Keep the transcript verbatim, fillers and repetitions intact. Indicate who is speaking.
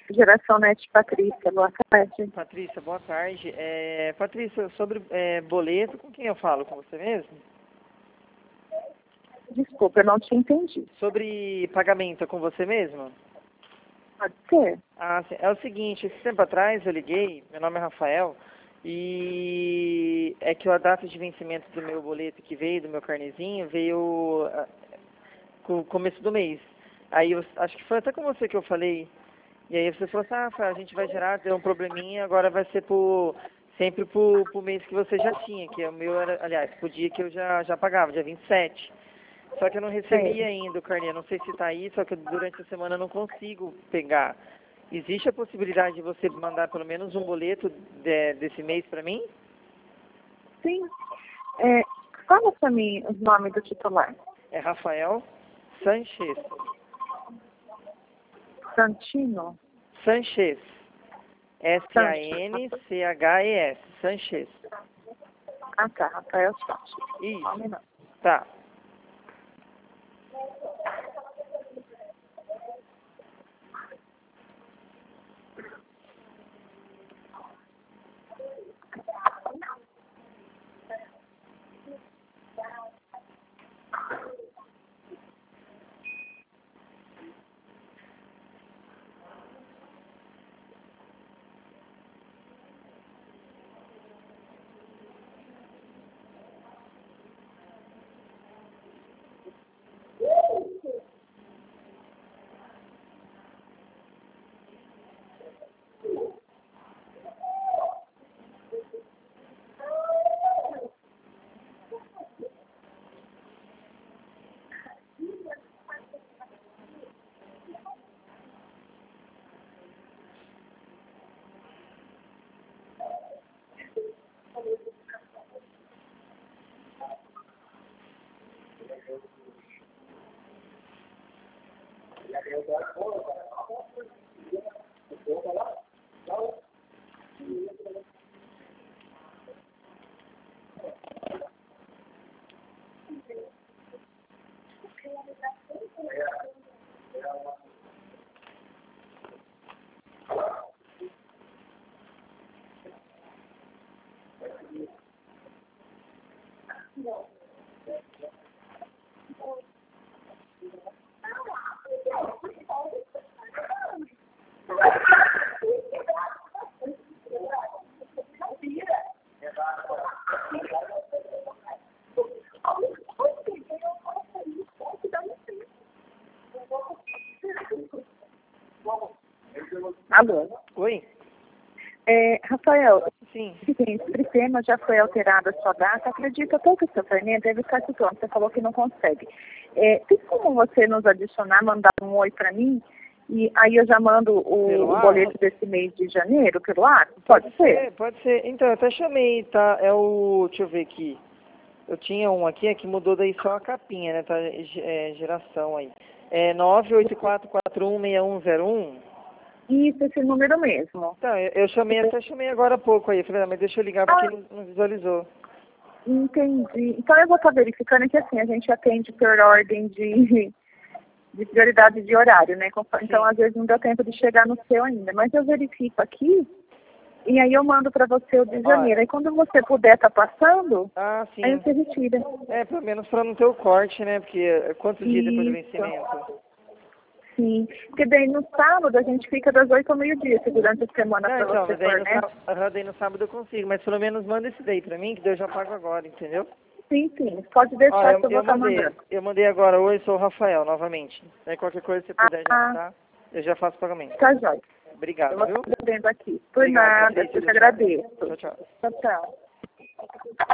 Speaker 1: Geração Net, Patrícia, boa tarde.
Speaker 2: Patrícia, boa tarde. É, Patrícia, sobre é, boleto, com quem eu falo? Com você mesmo?
Speaker 1: Desculpa, eu não te entendi.
Speaker 2: Sobre pagamento, é com você mesmo?
Speaker 1: Pode ser?
Speaker 2: Ah, sim. É o seguinte, esse tempo atrás eu liguei, meu nome é Rafael, e é que a data de vencimento do meu boleto que veio, do meu carnezinho, veio ah, com o começo do mês. Aí eu acho que foi até com você que eu falei. E aí você falou assim, ah, Rafael, a gente vai gerar, deu um probleminha, agora vai ser por, sempre pro, pro mês que você já tinha, que o meu era, aliás, pro dia que eu já, já pagava, dia vinte e sete. Só que eu não recebi
Speaker 1: É.
Speaker 2: ainda o carnê, não sei se está aí, só que durante a semana eu não consigo pegar. Existe a possibilidade de você mandar pelo menos um boleto de, desse mês para mim?
Speaker 1: Sim. É, fala para mim o nome do titular.
Speaker 2: É Rafael Sanchez.
Speaker 1: Santino?
Speaker 2: Sanchez. S A N C H E S. Sanchez.
Speaker 1: Ah, tá. Rafael Santos.
Speaker 2: Isso. Tá.
Speaker 1: Alô?
Speaker 2: Oi?
Speaker 1: É, Rafael,
Speaker 2: Sim.
Speaker 1: esse sistema já foi alterado a sua data. Acredito até que o seu carnê deve estar se pronto. Você falou que não consegue. É, tem como você nos adicionar, mandar um oi para mim? E aí eu já mando o, o boleto desse mês de janeiro pelo ar? Pode,
Speaker 2: Pode
Speaker 1: ser?
Speaker 2: ser? Pode ser. Então, eu até chamei, tá? É o... Deixa eu ver aqui. Eu tinha um aqui, é que mudou daí só a capinha, né? Tá? É, geração aí. É nove oito quatro quatro um seis um zero um.
Speaker 1: Isso, esse número mesmo.
Speaker 2: Então, eu, eu chamei, até chamei agora há pouco aí. Falei, ah, mas deixa eu ligar porque não, não visualizou.
Speaker 1: Entendi. Então eu vou estar verificando que assim, a gente atende por ordem de, de prioridade de horário, né? Então,
Speaker 2: Sim.
Speaker 1: às vezes não deu tempo de chegar no seu ainda. Mas eu verifico aqui e aí eu mando para você o de janeiro.
Speaker 2: Ah,
Speaker 1: Aí quando você puder estar passando,
Speaker 2: ah, sim.
Speaker 1: aí você retira.
Speaker 2: É, pelo menos para não ter o corte, né? Porque quantos dias depois do
Speaker 1: Isso.
Speaker 2: vencimento?
Speaker 1: Sim. Porque daí no sábado a gente fica das oito ao meio-dia, se durante a semana
Speaker 2: Não,
Speaker 1: para
Speaker 2: então,
Speaker 1: você
Speaker 2: mas daí
Speaker 1: for,
Speaker 2: no,
Speaker 1: né?
Speaker 2: sábado, aham, daí no sábado eu consigo, mas pelo menos manda esse daí pra mim, que daí eu já pago agora, entendeu?
Speaker 1: Sim, sim. Pode
Speaker 2: Ó,
Speaker 1: deixar
Speaker 2: eu,
Speaker 1: que eu vou
Speaker 2: eu
Speaker 1: estar
Speaker 2: mandei,
Speaker 1: mandando.
Speaker 2: eu mandei agora, oi, sou o Rafael, novamente. Aí qualquer coisa que você puder já
Speaker 1: Ah,
Speaker 2: mandar, eu já faço pagamento.
Speaker 1: tá jóia. Eu
Speaker 2: Obrigado,
Speaker 1: vou
Speaker 2: viu?
Speaker 1: estar vendo aqui. Por
Speaker 2: Obrigado,
Speaker 1: nada,
Speaker 2: Patrícia,
Speaker 1: eu te
Speaker 2: tchau,
Speaker 1: agradeço.
Speaker 2: tchau. Tchau, tchau.
Speaker 1: Tchau, tchau.